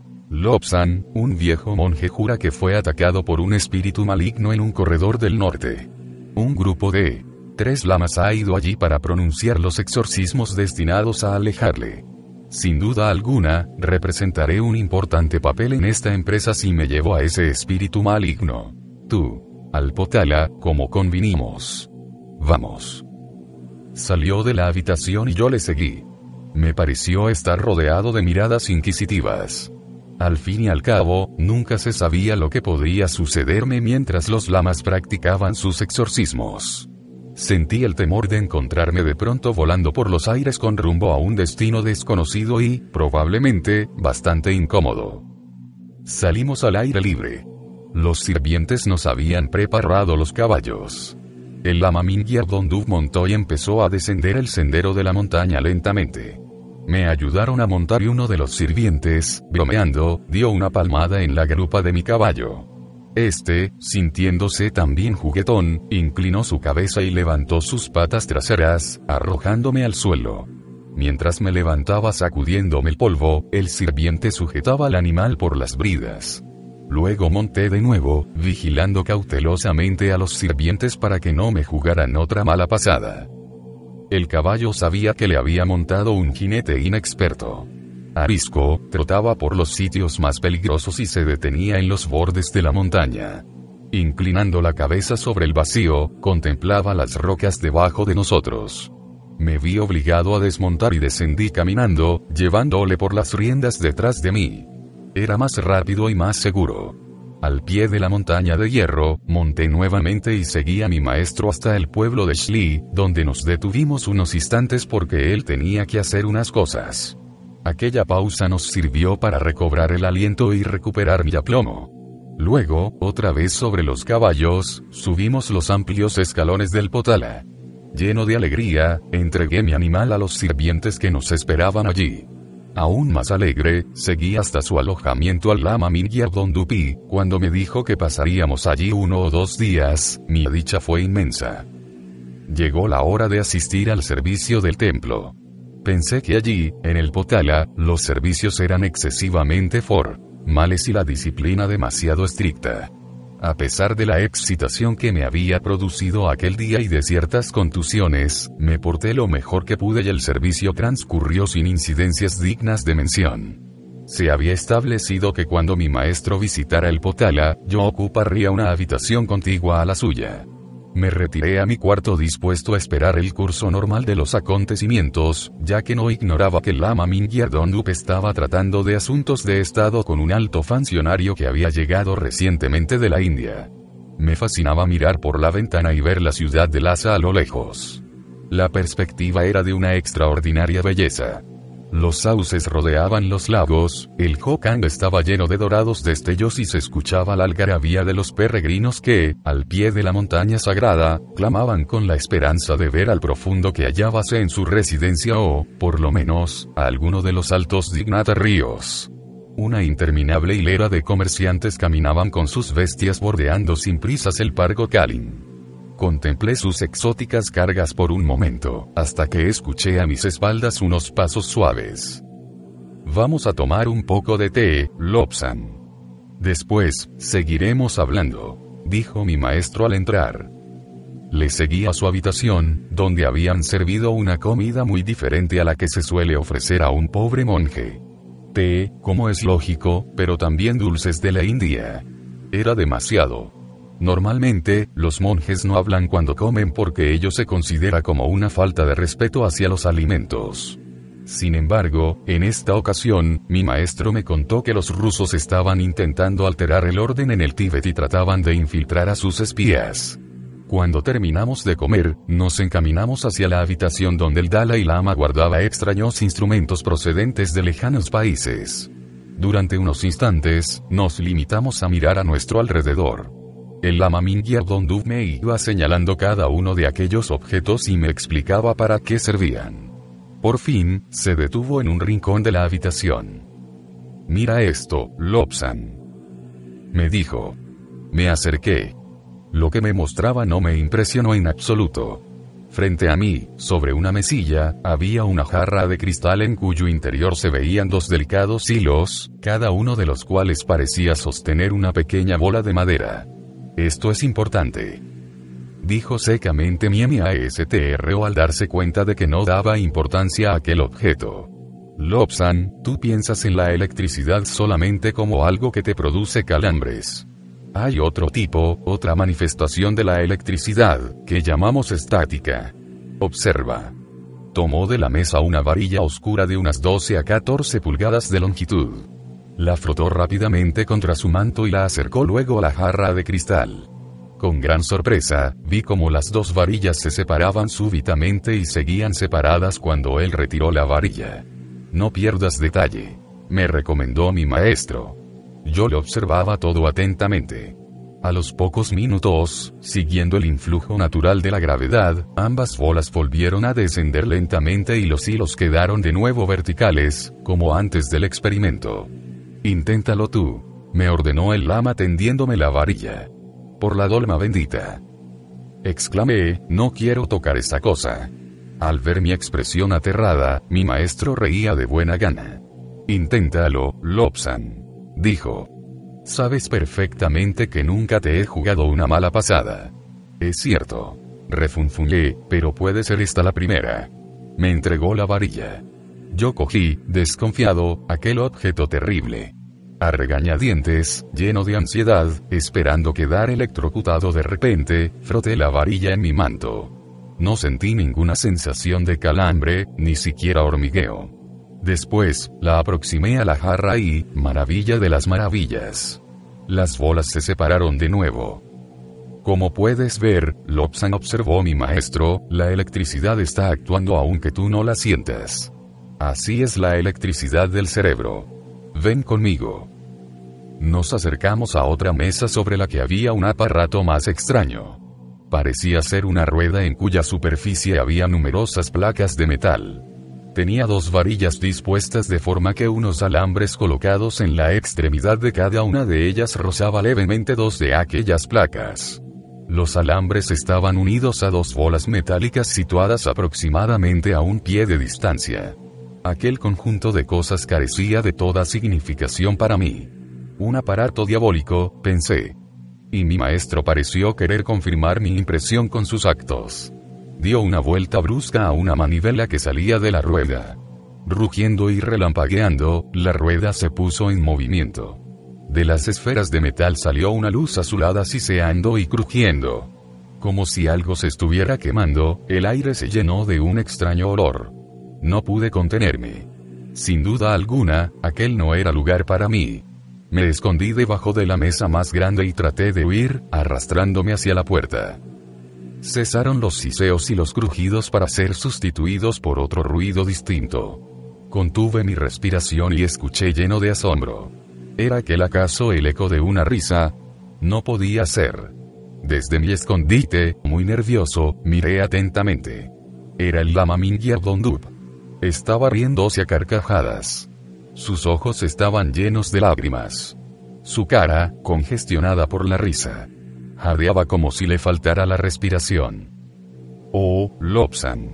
Lobsang, un viejo monje, jura que fue atacado por un espíritu maligno en un corredor del norte. Un grupo de tres lamas ha ido allí para pronunciar los exorcismos destinados a alejarle. Sin duda alguna, representaré un importante papel en esta empresa si me llevo a ese espíritu maligno. Tú, al Potala, como convinimos. Vamos. Salió de la habitación y yo le seguí. Me pareció estar rodeado de miradas inquisitivas. Al fin y al cabo, nunca se sabía lo que podría sucederme mientras los lamas practicaban sus exorcismos. Sentí el temor de encontrarme de pronto volando por los aires con rumbo a un destino desconocido y, probablemente, bastante incómodo. Salimos al aire libre. Los sirvientes nos habían preparado los caballos. El lama Mingyar Dondu montó y empezó a descender el sendero de la montaña lentamente. Me ayudaron a montar y uno de los sirvientes, bromeando, dio una palmada en la grupa de mi caballo. Este, sintiéndose también juguetón, inclinó su cabeza y levantó sus patas traseras, arrojándome al suelo. Mientras me levantaba sacudiéndome el polvo, el sirviente sujetaba al animal por las bridas. Luego monté de nuevo, vigilando cautelosamente a los sirvientes para que no me jugaran otra mala pasada. El caballo sabía que le había montado un jinete inexperto. Arisco trotaba por los sitios más peligrosos y se detenía en los bordes de la montaña. Inclinando la cabeza sobre el vacío, contemplaba las rocas debajo de nosotros. Me vi obligado a desmontar y descendí caminando, llevándole por las riendas detrás de mí. Era más rápido y más seguro. Al pie de la montaña de hierro, monté nuevamente y seguí a mi maestro hasta el pueblo de Shli, donde nos detuvimos unos instantes porque él tenía que hacer unas cosas. Aquella pausa nos sirvió para recobrar el aliento y recuperar mi aplomo. Luego, otra vez sobre los caballos, subimos los amplios escalones del Potala. Lleno de alegría, entregué mi animal a los sirvientes que nos esperaban allí. Aún más alegre, seguí hasta su alojamiento al lama Mingyur Dondupi. Cuando me dijo que pasaríamos allí uno o dos días, mi dicha fue inmensa. Llegó la hora de asistir al servicio del templo. Pensé que allí, en el Potala, los servicios eran excesivamente formales y la disciplina demasiado estricta. A pesar de la excitación que me había producido aquel día y de ciertas contusiones, me porté lo mejor que pude y el servicio transcurrió sin incidencias dignas de mención. Se había establecido que cuando mi maestro visitara el Potala, yo ocuparía una habitación contigua a la suya. Me retiré a mi cuarto dispuesto a esperar el curso normal de los acontecimientos, ya que no ignoraba que el lama Mingyur Dondup estaba tratando de asuntos de estado con un alto funcionario que había llegado recientemente de la India. Me fascinaba mirar por la ventana y ver la ciudad de Lhasa a lo lejos. La perspectiva era de una extraordinaria belleza. Los sauces rodeaban los lagos, el Jokang estaba lleno de dorados destellos y se escuchaba la algarabía de los peregrinos que, al pie de la montaña sagrada, clamaban con la esperanza de ver al profundo que hallábase en su residencia o, por lo menos, a alguno de los altos dignatarios. Una interminable hilera de comerciantes caminaban con sus bestias bordeando sin prisas el Pargo Kalin. Contemplé sus exóticas cargas por un momento, hasta que escuché a mis espaldas unos pasos suaves. Vamos a tomar un poco de té, Lobsang. Después, seguiremos hablando, dijo mi maestro al entrar. Le seguí a su habitación, donde habían servido una comida muy diferente a la que se suele ofrecer a un pobre monje. Té, como es lógico, pero también dulces de la India. Era demasiado. Normalmente, los monjes no hablan cuando comen porque ello se considera como una falta de respeto hacia los alimentos. Sin embargo, en esta ocasión, mi maestro me contó que los rusos estaban intentando alterar el orden en el Tíbet y trataban de infiltrar a sus espías. Cuando terminamos de comer, nos encaminamos hacia la habitación donde el Dalai Lama guardaba extraños instrumentos procedentes de lejanos países. Durante unos instantes, nos limitamos a mirar a nuestro alrededor. El lama Mingyur Dondup me iba señalando cada uno de aquellos objetos y me explicaba para qué servían. Por fin, se detuvo en un rincón de la habitación. Mira esto, Lobsang. Me dijo. Me acerqué. Lo que me mostraba no me impresionó en absoluto. Frente a mí, sobre una mesilla, había una jarra de cristal en cuyo interior se veían dos delicados hilos, cada uno de los cuales parecía sostener una pequeña bola de madera. Esto es importante, dijo secamente mi maestro al darse cuenta de que no daba importancia a aquel objeto. Lobsang, tú piensas en la electricidad solamente como algo que te produce calambres. Hay otro tipo, otra manifestación de la electricidad, que llamamos estática. Observa. Tomó de la mesa una varilla oscura de unas doce a catorce pulgadas de longitud. La frotó rápidamente contra su manto y la acercó luego a la jarra de cristal. Con gran sorpresa, vi cómo las dos varillas se separaban súbitamente y seguían separadas cuando él retiró la varilla. No pierdas detalle, me recomendó mi maestro. Yo le observaba todo atentamente. A los pocos minutos, siguiendo el influjo natural de la gravedad, ambas bolas volvieron a descender lentamente y los hilos quedaron de nuevo verticales, como antes del experimento. Inténtalo tú, me ordenó el lama tendiéndome la varilla. Por la dolma bendita, exclamé, no quiero tocar esa cosa. Al ver mi expresión aterrada, mi maestro reía de buena gana. Inténtalo, Lobsang, dijo. Sabes perfectamente que nunca te he jugado una mala pasada. Es cierto, refunfuñé, pero puede ser esta la primera. Me entregó la varilla. Yo cogí, desconfiado, aquel objeto terrible. A regañadientes, lleno de ansiedad, esperando quedar electrocutado de repente, froté la varilla en mi manto. No sentí ninguna sensación de calambre, ni siquiera hormigueo. Después, la aproximé a la jarra y, maravilla de las maravillas, las bolas se separaron de nuevo. Como puedes ver, Lobsang, observó mi maestro, la electricidad está actuando aunque tú no la sientas. Así es la electricidad del cerebro. Ven conmigo. Nos acercamos a otra mesa sobre la que había un aparato más extraño. Parecía ser una rueda en cuya superficie había numerosas placas de metal. Tenía dos varillas dispuestas de forma que unos alambres colocados en la extremidad de cada una de ellas rozaba levemente dos de aquellas placas. Los alambres estaban unidos a dos bolas metálicas situadas aproximadamente a un pie de distancia. Aquel conjunto de cosas carecía de toda significación para mí. Un aparato diabólico, pensé. Y mi maestro pareció querer confirmar mi impresión con sus actos. Dio una vuelta brusca a una manivela que salía de la rueda. Rugiendo y relampagueando, la rueda se puso en movimiento. De las esferas de metal salió una luz azulada siseando y crujiendo. Como si algo se estuviera quemando, el aire se llenó de un extraño olor. No pude contenerme. Sin duda alguna, aquel no era lugar para mí. Me escondí debajo de la mesa más grande y traté de huir, arrastrándome hacia la puerta. Cesaron los siseos y los crujidos para ser sustituidos por otro ruido distinto. Contuve mi respiración y escuché lleno de asombro. ¿Era aquel acaso el eco de una risa? No podía ser. Desde mi escondite, muy nervioso, miré atentamente. Era el lama Mingyur Dondup. Estaba riéndose a carcajadas. Sus ojos estaban llenos de lágrimas. Su cara, congestionada por la risa, jadeaba como si le faltara la respiración. «Oh, Lobsang»,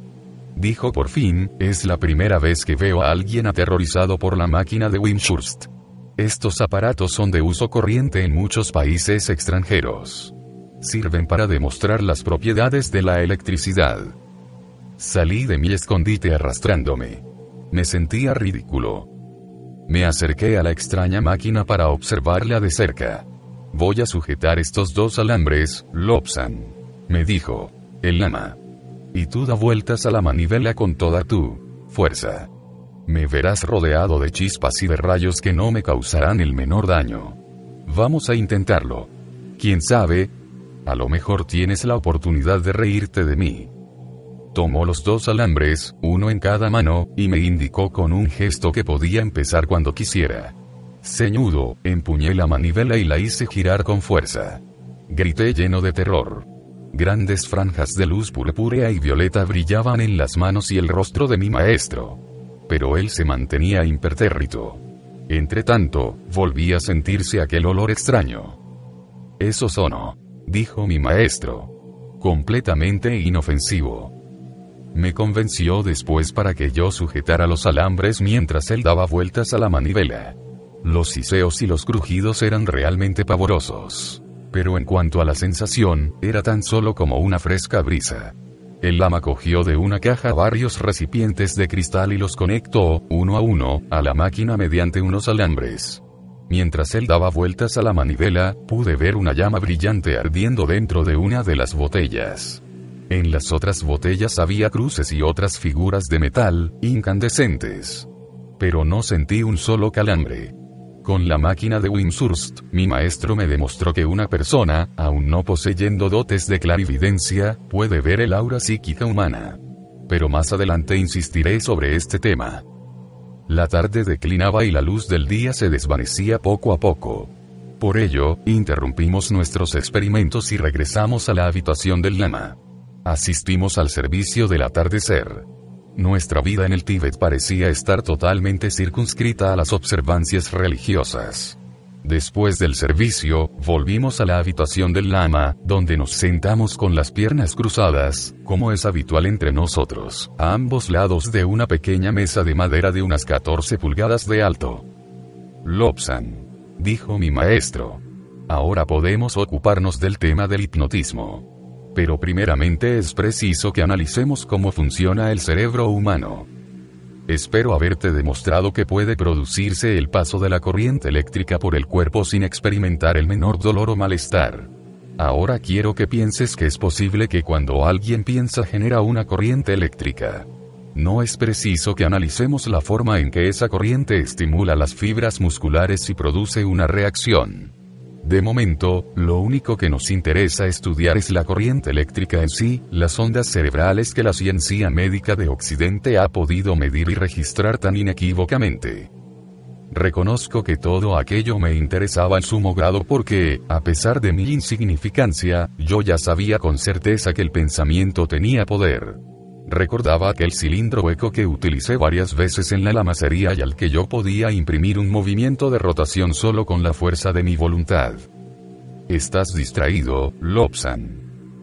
dijo por fin, «es la primera vez que veo a alguien aterrorizado por la máquina de Wimshurst. Estos aparatos son de uso corriente en muchos países extranjeros. Sirven para demostrar las propiedades de la electricidad». Salí de mi escondite arrastrándome. Me sentía ridículo. Me acerqué a la extraña máquina para observarla de cerca. «Voy a sujetar estos dos alambres, Lobsang», me dijo el lama. «Y tú da vueltas a la manivela con toda tu fuerza. Me verás rodeado de chispas y de rayos que no me causarán el menor daño. Vamos a intentarlo. Quién sabe, a lo mejor tienes la oportunidad de reírte de mí». Tomó los dos alambres, uno en cada mano, y me indicó con un gesto que podía empezar cuando quisiera. Ceñudo, empuñé la manivela y la hice girar con fuerza. Grité lleno de terror. Grandes franjas de luz purpúrea y violeta brillaban en las manos y el rostro de mi maestro. Pero él se mantenía impertérrito. Entretanto, volví a sentirse aquel olor extraño. «Eso sonó», dijo mi maestro. Completamente inofensivo. Me convenció después para que yo sujetara los alambres mientras él daba vueltas a la manivela. Los siseos y los crujidos eran realmente pavorosos. Pero en cuanto a la sensación, era tan solo como una fresca brisa. El lama cogió de una caja varios recipientes de cristal y los conectó, uno a uno, a la máquina mediante unos alambres. Mientras él daba vueltas a la manivela, pude ver una llama brillante ardiendo dentro de una de las botellas. En las otras botellas había cruces y otras figuras de metal, incandescentes. Pero no sentí un solo calambre. Con la máquina de Wimshurst, mi maestro me demostró que una persona, aun no poseyendo dotes de clarividencia, puede ver el aura psíquica humana. Pero más adelante insistiré sobre este tema. La tarde declinaba y la luz del día se desvanecía poco a poco. Por ello, interrumpimos nuestros experimentos y regresamos a la habitación del lama. Asistimos al servicio del atardecer. Nuestra vida en el Tíbet parecía estar totalmente circunscrita a las observancias religiosas. Después del servicio, volvimos a la habitación del lama, donde nos sentamos con las piernas cruzadas, como es habitual entre nosotros, a ambos lados de una pequeña mesa de madera de unas catorce pulgadas de alto. «Lobsang», dijo mi maestro, «ahora podemos ocuparnos del tema del hipnotismo. Pero primeramente es preciso que analicemos cómo funciona el cerebro humano». Espero haberte demostrado que puede producirse el paso de la corriente eléctrica por el cuerpo sin experimentar el menor dolor o malestar. Ahora quiero que pienses que es posible que cuando alguien piensa genera una corriente eléctrica. No es preciso que analicemos la forma en que esa corriente estimula las fibras musculares y produce una reacción. De momento, lo único que nos interesa estudiar es la corriente eléctrica en sí, las ondas cerebrales que la ciencia médica de Occidente ha podido medir y registrar tan inequívocamente. Reconozco que todo aquello me interesaba en sumo grado porque, a pesar de mi insignificancia, yo ya sabía con certeza que el pensamiento tenía poder. Recordaba aquel cilindro hueco que utilicé varias veces en la lamacería y al que yo podía imprimir un movimiento de rotación solo con la fuerza de mi voluntad. «Estás distraído, Lobsang»,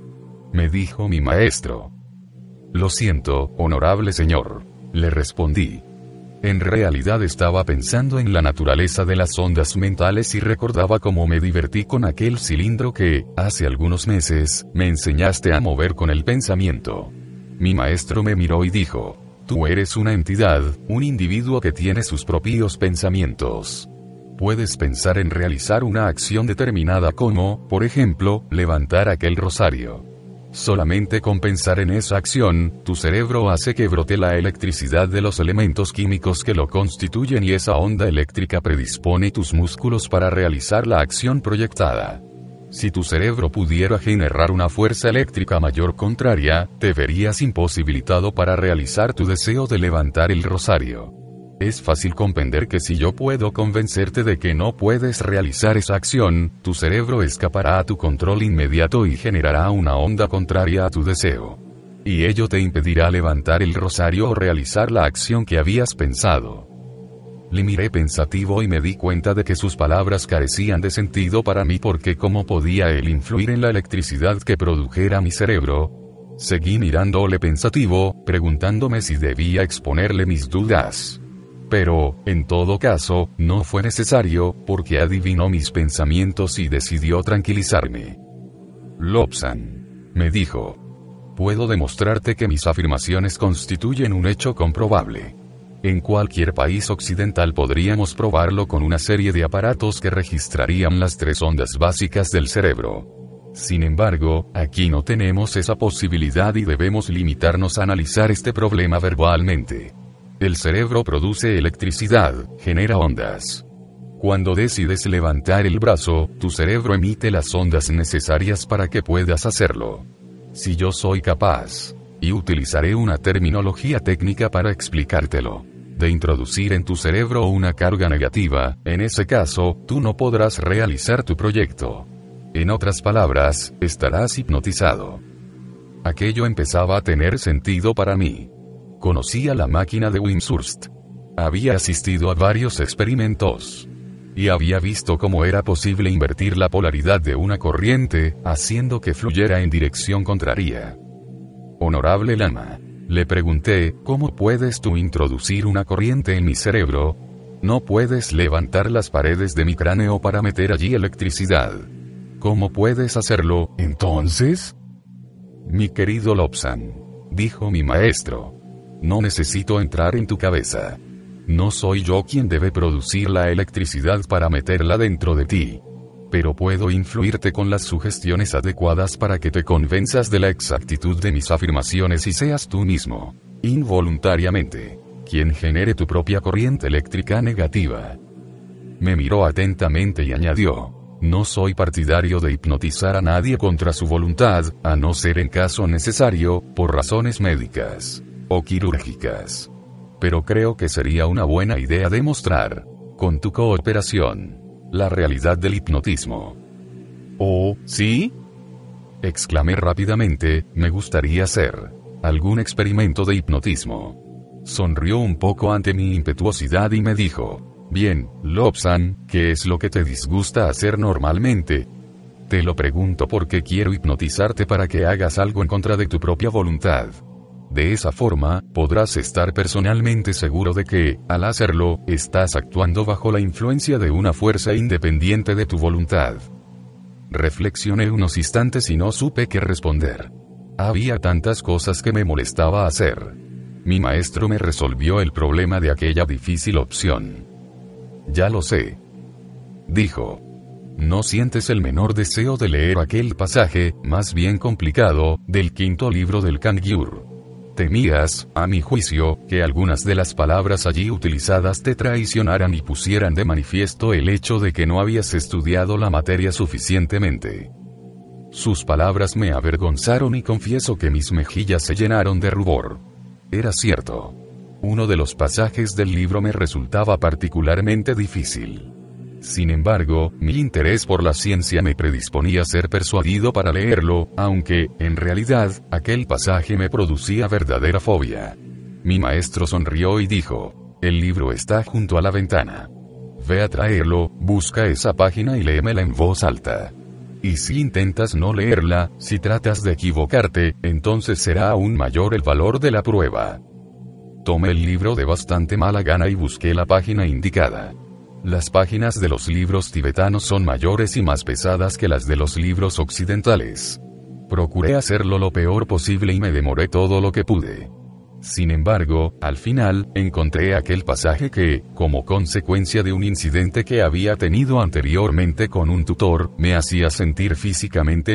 me dijo mi maestro. «Lo siento, honorable señor», le respondí. En realidad estaba pensando en la naturaleza de las ondas mentales y recordaba cómo me divertí con aquel cilindro que, hace algunos meses, me enseñaste a mover con el pensamiento. Mi maestro me miró y dijo: «Tú eres una entidad, un individuo que tiene sus propios pensamientos. Puedes pensar en realizar una acción determinada como, por ejemplo, levantar aquel rosario. Solamente con pensar en esa acción, tu cerebro hace que brote la electricidad de los elementos químicos que lo constituyen y esa onda eléctrica predispone tus músculos para realizar la acción proyectada. Si tu cerebro pudiera generar una fuerza eléctrica mayor contraria, te verías imposibilitado para realizar tu deseo de levantar el rosario. Es fácil comprender que si yo puedo convencerte de que no puedes realizar esa acción, tu cerebro escapará a tu control inmediato y generará una onda contraria a tu deseo. Y ello te impedirá levantar el rosario o realizar la acción que habías pensado». Le miré pensativo y me di cuenta de que sus palabras carecían de sentido para mí porque ¿cómo podía él influir en la electricidad que produjera mi cerebro? Seguí mirándole pensativo, preguntándome si debía exponerle mis dudas. Pero, en todo caso, no fue necesario, porque adivinó mis pensamientos y decidió tranquilizarme. «Lobsang», me dijo, «puedo demostrarte que mis afirmaciones constituyen un hecho comprobable. En cualquier país occidental podríamos probarlo con una serie de aparatos que registrarían las tres ondas básicas del cerebro. Sin embargo, aquí no tenemos esa posibilidad y debemos limitarnos a analizar este problema verbalmente. El cerebro produce electricidad, genera ondas. Cuando decides levantar el brazo, tu cerebro emite las ondas necesarias para que puedas hacerlo. Si yo soy capaz, y utilizaré una terminología técnica para explicártelo, de introducir en tu cerebro una carga negativa, en ese caso, tú no podrás realizar tu proyecto. En otras palabras, estarás hipnotizado». Aquello empezaba a tener sentido para mí. Conocía la máquina de Wimshurst. Había asistido a varios experimentos. Y había visto cómo era posible invertir la polaridad de una corriente, haciendo que fluyera en dirección contraria. «Honorable Lama», le pregunté, «¿cómo puedes tú introducir una corriente en mi cerebro? No puedes levantar las paredes de mi cráneo para meter allí electricidad. ¿Cómo puedes hacerlo, entonces?» «Mi querido Lobsang», dijo mi maestro, «no necesito entrar en tu cabeza. No soy yo quien debe producir la electricidad para meterla dentro de ti. Pero puedo influirte con las sugestiones adecuadas para que te convenzas de la exactitud de mis afirmaciones y seas tú mismo, involuntariamente, quien genere tu propia corriente eléctrica negativa». Me miró atentamente y añadió: «No soy partidario de hipnotizar a nadie contra su voluntad, a no ser en caso necesario, por razones médicas o quirúrgicas. Pero creo que sería una buena idea demostrar, con tu cooperación, la realidad del hipnotismo». «¿Oh, sí?», exclamé rápidamente, «me gustaría hacer algún experimento de hipnotismo». Sonrió un poco ante mi impetuosidad y me dijo: «Bien, Lobsang, ¿qué es lo que te disgusta hacer normalmente?». «Te lo pregunto porque quiero hipnotizarte para que hagas algo en contra de tu propia voluntad. De esa forma, podrás estar personalmente seguro de que, al hacerlo, estás actuando bajo la influencia de una fuerza independiente de tu voluntad». Reflexioné unos instantes y no supe qué responder. Había tantas cosas que me molestaba hacer. Mi maestro me resolvió el problema de aquella difícil opción. Ya lo sé. Dijo. No sientes el menor deseo de leer aquel pasaje, más bien complicado, del quinto libro del Kangyur. Temías, a mi juicio, que algunas de las palabras allí utilizadas te traicionaran y pusieran de manifiesto el hecho de que no habías estudiado la materia suficientemente. Sus palabras me avergonzaron y confieso que mis mejillas se llenaron de rubor. Era cierto. Uno de los pasajes del libro me resultaba particularmente difícil. Sin embargo, mi interés por la ciencia me predisponía a ser persuadido para leerlo, aunque, en realidad, aquel pasaje me producía verdadera fobia. Mi maestro sonrió y dijo, el libro está junto a la ventana. Ve a traerlo, busca esa página y léemela en voz alta. Y si intentas no leerla, si tratas de equivocarte, entonces será aún mayor el valor de la prueba. Tomé el libro de bastante mala gana y busqué la página indicada. Las páginas de los libros tibetanos son mayores y más pesadas que las de los libros occidentales. Procuré hacerlo lo peor posible y me demoré todo lo que pude. Sin embargo, al final, encontré aquel pasaje que, como consecuencia de un incidente que había tenido anteriormente con un tutor, me hacía sentir físicamente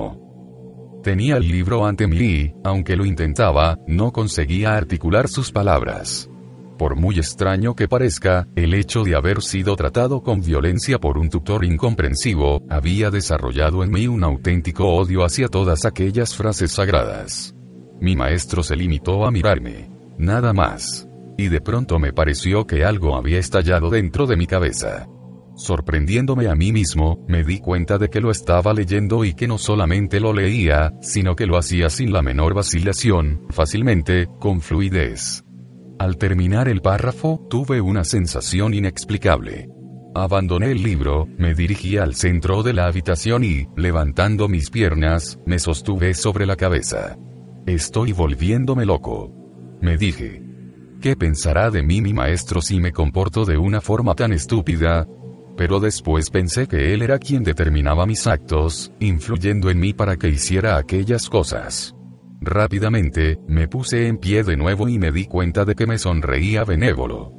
enfermo. Tenía el libro ante mí y, aunque lo intentaba, no conseguía articular sus palabras. Por muy extraño que parezca, el hecho de haber sido tratado con violencia por un tutor incomprensivo, había desarrollado en mí un auténtico odio hacia todas aquellas frases sagradas. Mi maestro se limitó a mirarme. Nada más. Y de pronto me pareció que algo había estallado dentro de mi cabeza. Sorprendiéndome a mí mismo, me di cuenta de que lo estaba leyendo y que no solamente lo leía, sino que lo hacía sin la menor vacilación, fácilmente, con fluidez. Al terminar el párrafo, tuve una sensación inexplicable. Abandoné el libro, me dirigí al centro de la habitación y, levantando mis piernas, me sostuve sobre la cabeza. Estoy volviéndome loco. Me dije. ¿Qué pensará de mí mi maestro si me comporto de una forma tan estúpida? Pero después pensé que él era quien determinaba mis actos, influyendo en mí para que hiciera aquellas cosas. Rápidamente, me puse en pie de nuevo y me di cuenta de que me sonreía benévolo.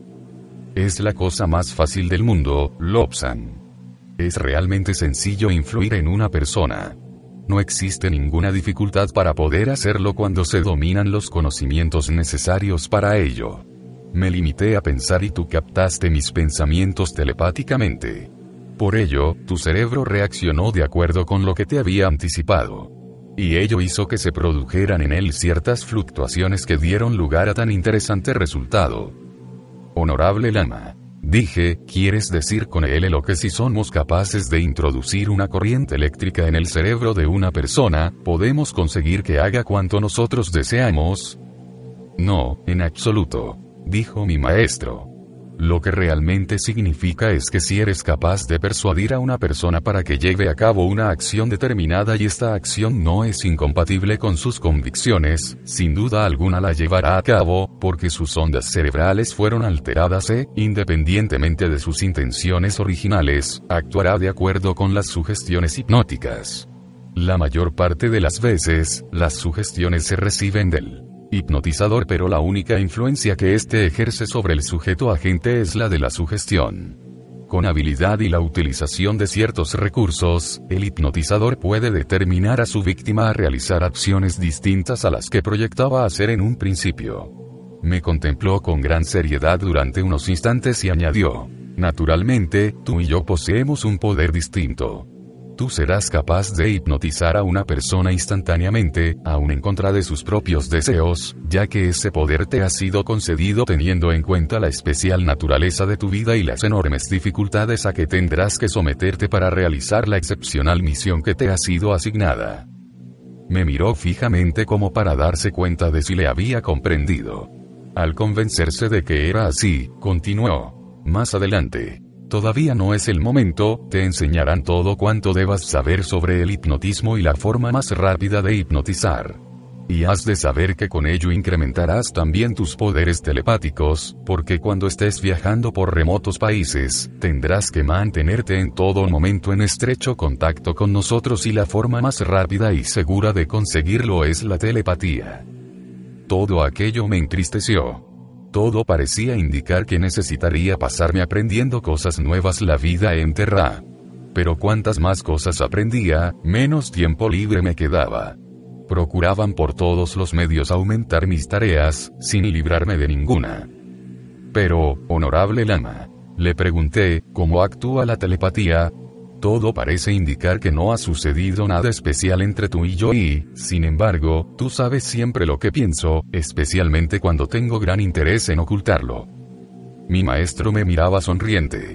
Es la cosa más fácil del mundo, Lobsang. Es realmente sencillo influir en una persona. No existe ninguna dificultad para poder hacerlo cuando se dominan los conocimientos necesarios para ello. Me limité a pensar y tú captaste mis pensamientos telepáticamente. Por ello, tu cerebro reaccionó de acuerdo con lo que te había anticipado. Y ello hizo que se produjeran en él ciertas fluctuaciones que dieron lugar a tan interesante resultado. Honorable Lama, dije, ¿quieres decir con él lo que si somos capaces de introducir una corriente eléctrica en el cerebro de una persona, podemos conseguir que haga cuanto nosotros deseamos? No, en absoluto, dijo mi maestro. Lo que realmente significa es que si eres capaz de persuadir a una persona para que lleve a cabo una acción determinada y esta acción no es incompatible con sus convicciones, sin duda alguna la llevará a cabo, porque sus ondas cerebrales fueron alteradas e, independientemente de sus intenciones originales, actuará de acuerdo con las sugestiones hipnóticas. La mayor parte de las veces, las sugestiones se reciben del hipnotizador, pero la única influencia que éste ejerce sobre el sujeto agente es la de la sugestión. Con habilidad y la utilización de ciertos recursos, el hipnotizador puede determinar a su víctima a realizar acciones distintas a las que proyectaba hacer en un principio. Me contempló con gran seriedad durante unos instantes y añadió, naturalmente, tú y yo poseemos un poder distinto. Tú serás capaz de hipnotizar a una persona instantáneamente, aun en contra de sus propios deseos, ya que ese poder te ha sido concedido teniendo en cuenta la especial naturaleza de tu vida y las enormes dificultades a que tendrás que someterte para realizar la excepcional misión que te ha sido asignada. Me miró fijamente como para darse cuenta de si le había comprendido. Al convencerse de que era así, continuó. Más adelante. Todavía no es el momento, te enseñarán todo cuanto debas saber sobre el hipnotismo y la forma más rápida de hipnotizar. Y has de saber que con ello incrementarás también tus poderes telepáticos, porque cuando estés viajando por remotos países, tendrás que mantenerte en todo momento en estrecho contacto con nosotros y la forma más rápida y segura de conseguirlo es la telepatía. Todo aquello me entristeció. Todo parecía indicar que necesitaría pasarme aprendiendo cosas nuevas la vida entera. Pero cuantas más cosas aprendía, menos tiempo libre me quedaba. Procuraban por todos los medios aumentar mis tareas, sin librarme de ninguna. Pero, honorable Lama, le pregunté, ¿cómo actúa la telepatía? Todo parece indicar que no ha sucedido nada especial entre tú y yo y, sin embargo, tú sabes siempre lo que pienso, especialmente cuando tengo gran interés en ocultarlo. Mi maestro me miraba sonriente.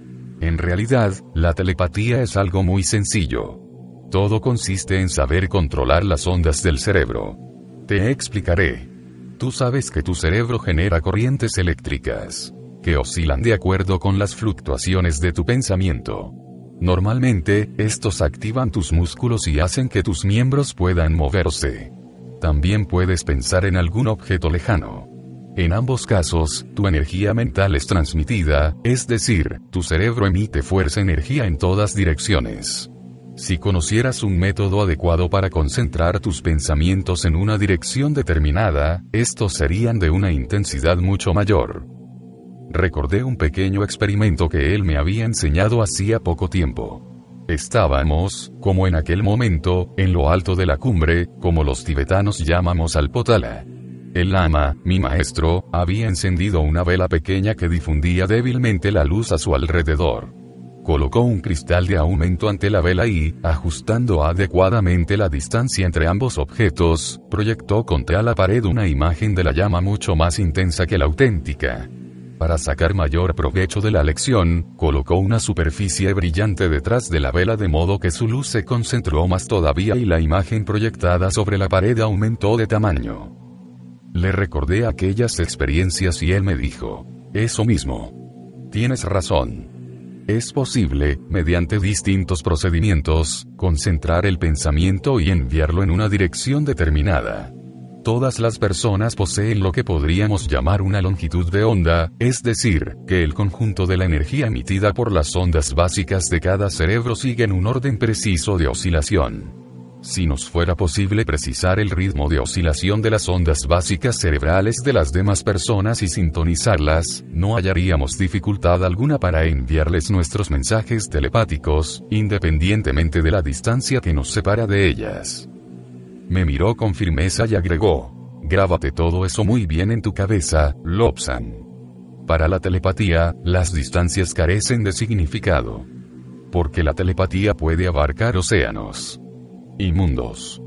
En realidad, la telepatía es algo muy sencillo. Todo consiste en saber controlar las ondas del cerebro. Te explicaré. Tú sabes que tu cerebro genera corrientes eléctricas, que oscilan de acuerdo con las fluctuaciones de tu pensamiento. Normalmente, estos activan tus músculos y hacen que tus miembros puedan moverse. También puedes pensar en algún objeto lejano. En ambos casos, tu energía mental es transmitida, es decir, tu cerebro emite fuerza energía en todas direcciones. Si conocieras un método adecuado para concentrar tus pensamientos en una dirección determinada, estos serían de una intensidad mucho mayor. Recordé un pequeño experimento que él me había enseñado hacía poco tiempo. Estábamos, como en aquel momento, en lo alto de la cumbre, como los tibetanos llamamos al Potala. El lama, mi maestro, había encendido una vela pequeña que difundía débilmente la luz a su alrededor. Colocó un cristal de aumento ante la vela y, ajustando adecuadamente la distancia entre ambos objetos, proyectó contra la pared una imagen de la llama mucho más intensa que la auténtica. Para sacar mayor provecho de la lección, colocó una superficie brillante detrás de la vela de modo que su luz se concentró más todavía y la imagen proyectada sobre la pared aumentó de tamaño. Le recordé aquellas experiencias y él me dijo, eso mismo. Tienes razón. Es posible, mediante distintos procedimientos, concentrar el pensamiento y enviarlo en una dirección determinada. Todas las personas poseen lo que podríamos llamar una longitud de onda, es decir, que el conjunto de la energía emitida por las ondas básicas de cada cerebro siguen un orden preciso de oscilación. Si nos fuera posible precisar el ritmo de oscilación de las ondas básicas cerebrales de las demás personas y sintonizarlas, no hallaríamos dificultad alguna para enviarles nuestros mensajes telepáticos, independientemente de la distancia que nos separa de ellas. Me miró con firmeza y agregó, grábate todo eso muy bien en tu cabeza, Lobsang. Para la telepatía, las distancias carecen de significado. Porque la telepatía puede abarcar océanos y mundos.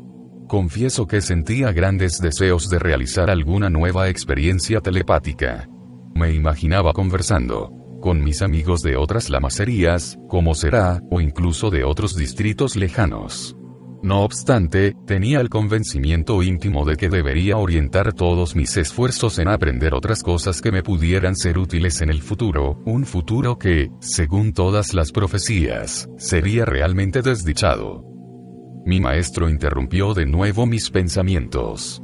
Confieso que sentía grandes deseos de realizar alguna nueva experiencia telepática. Me imaginaba conversando con mis amigos de otras lamaserías, como será, o incluso de otros distritos lejanos. No obstante, tenía el convencimiento íntimo de que debería orientar todos mis esfuerzos en aprender otras cosas que me pudieran ser útiles en el futuro, un futuro que, según todas las profecías, sería realmente desdichado. Mi maestro interrumpió de nuevo mis pensamientos.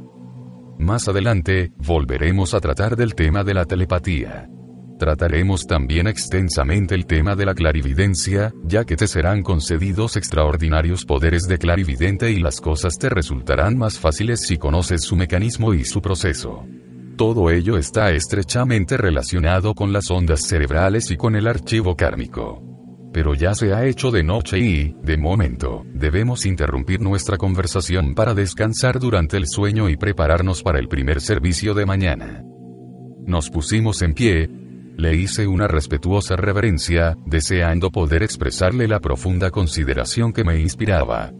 Más adelante, volveremos a tratar del tema de la telepatía. Trataremos también extensamente el tema de la clarividencia, ya que te serán concedidos extraordinarios poderes de clarividente y las cosas te resultarán más fáciles si conoces su mecanismo y su proceso. Todo ello está estrechamente relacionado con las ondas cerebrales y con el archivo kármico. Pero ya se ha hecho de noche y, de momento, debemos interrumpir nuestra conversación para descansar durante el sueño y prepararnos para el primer servicio de mañana. Nos pusimos en pie. Le hice una respetuosa reverencia, deseando poder expresarle la profunda consideración que me inspiraba.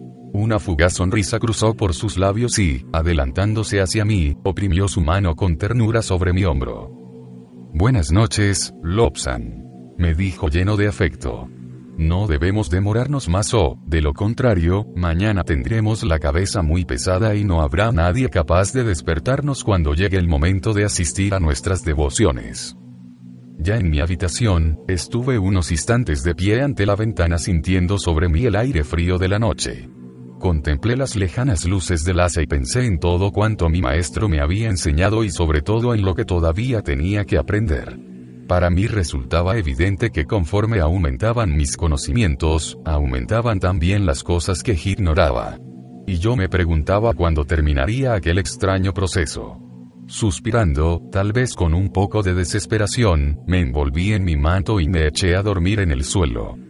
Una fugaz sonrisa cruzó por sus labios y, adelantándose hacia mí, oprimió su mano con ternura sobre mi hombro. Buenas noches, Lobsang, me dijo lleno de afecto. No debemos demorarnos más o, de lo contrario, mañana tendremos la cabeza muy pesada y no habrá nadie capaz de despertarnos cuando llegue el momento de asistir a nuestras devociones. Ya en mi habitación, estuve unos instantes de pie ante la ventana sintiendo sobre mí el aire frío de la noche. Contemplé las lejanas luces del Lhasa y pensé en todo cuanto mi maestro me había enseñado y sobre todo en lo que todavía tenía que aprender. Para mí resultaba evidente que conforme aumentaban mis conocimientos, aumentaban también las cosas que ignoraba. Y yo me preguntaba cuándo terminaría aquel extraño proceso. Suspirando, tal vez con un poco de desesperación, me envolví en mi manto y me eché a dormir en el suelo.